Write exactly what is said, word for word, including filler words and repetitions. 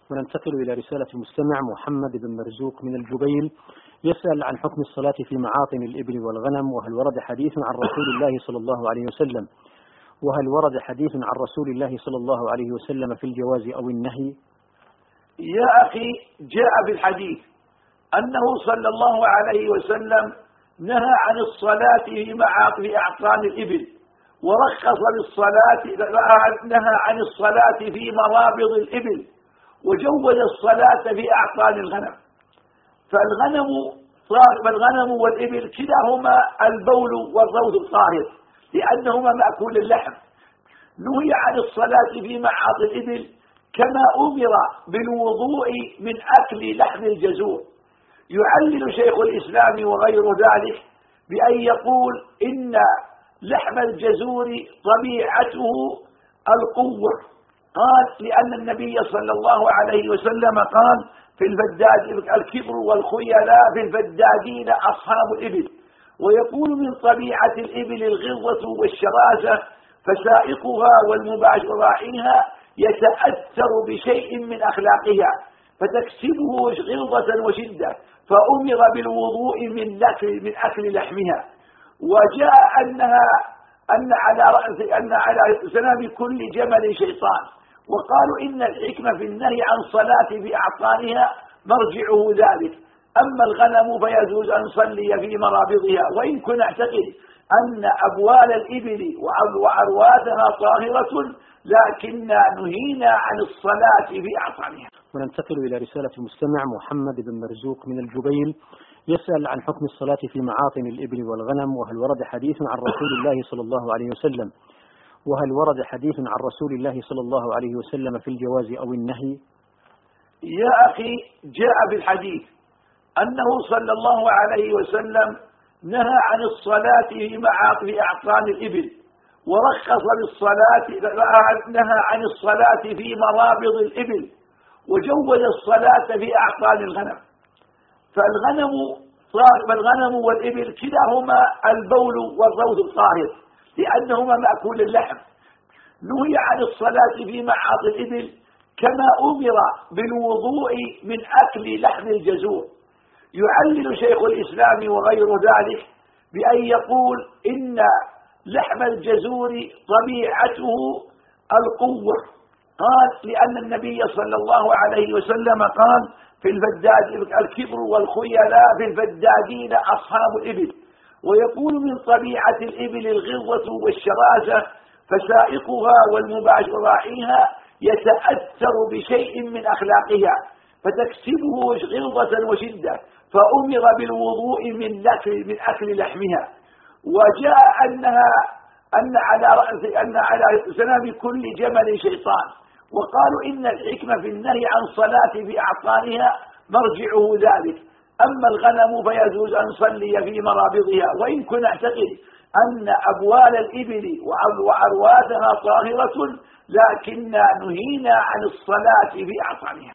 وننتقل إلى رسالة المستمع محمد بن مرزوق من الجبيل، يسأل عن حكم الصلاة في معاطن الإبل والغنم، وهل ورد حديث عن رسول الله صلى الله عليه وسلم وهل ورد حديث عن رسول الله صلى الله عليه وسلم في الجواز أو النهي؟ يا أخي، جاء بالحديث أنه صلى الله عليه وسلم نهى عن الصلاة في معاطن أعطان الإبل، ورخص للصلاة، نهى عن الصلاة في مرابض الإبل، وجوز الصلاة في أعطان الغنم. فالغنم فالغنم والإبل كلاهما البول والروث الطاهر، لأنهما مأكول اللحم. نهي عن الصلاة في معاطن الإبل كما أمر بالوضوء من أكل لحم الجزور. يعلل شيخ الإسلام وغير ذلك بأن يقول إن لحم الجزور طبيعته القوة، قال لأن النبي صلى الله عليه وسلم قال في الفداد الكبر والخيلاء في الفدادين أصحاب الإبل، ويقول من طبيعة الإبل الغلظة والشراسة، فسائقها والمباشر راعيها يتأثر بشيء من أخلاقها فتكسبه غلظة وشدة، فأمر بالوضوء من أكل من أكل لحمها. وجاء أنها أن على رأس أن على سنام كل جمل شيطان، وقالوا إن الحكمة في النهي عن صلاة بأعطانها مرجعه ذلك. أما الغنم فيجوز أن نصلي في مرابضها، وإن كنا نعتقد أن أبوال الإبل وعرواتها طاهرة، لكن نهينا عن الصلاة في أعطانها. وننتقل إلى رسالة المستمع محمد بن مرزوق من الجبيل، يسأل عن حكم الصلاة في معاطن الإبل والغنم، وهل ورد حديث عن رسول الله صلى الله عليه وسلم وهل ورد حديث عن رسول الله صلى الله عليه وسلم في الجواز أو النهي؟ يا أخي، جاء بالحديث أنه صلى الله عليه وسلم نهى عن الصلاة في معاطن أعطان الإبل، ورخص للصلاة، نهى عن الصلاة في مرابض الإبل، وجوز الصلاة في أعطان الغنم. فالغنم فالغنم والإبل كلاهما البول والروث الطاهر، لأنهما مأكول اللحم. نهي عن الصلاة في معاطن الإبل كما أمر بالوضوء من أكل لحم الجزور. يعلل شيخ الإسلام وغير ذلك بأن يقول إن لحم الجزور طبيعته القوة، قال لأن النبي صلى الله عليه وسلم قال في الفداد الكبر والخيلاء في الفدادين أصحاب الإبل، ويقول من طبيعة الإبل الغلظة والشراسة، فسائقها والمباشر راعيها يتأثر بشيء من أخلاقها فتكسبه غلظة وشدة، فأمر بالوضوء من أكل من أكل لحمها. وجاء أنها أن على رأس أن على سنام كل جمل شيطان، وقالوا إن الحكمة في النهي عن الصلاة بأعطانها مرجعه ذلك. أما الغنم فيجوز أن نصلي في مرابضها، وإن كنا نعتقد أن أبوال الإبل وعرواتها طاهرة، لكن نهينا عن الصلاة في أعطانها.